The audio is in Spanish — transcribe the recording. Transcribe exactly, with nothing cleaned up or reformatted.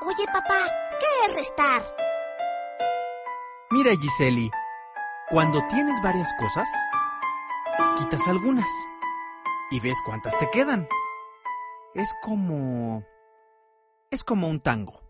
Oye, papá, ¿qué es restar? Mira, Giseli, cuando tienes varias cosas, quitas algunas y ves cuántas te quedan. Es como... es como un tango.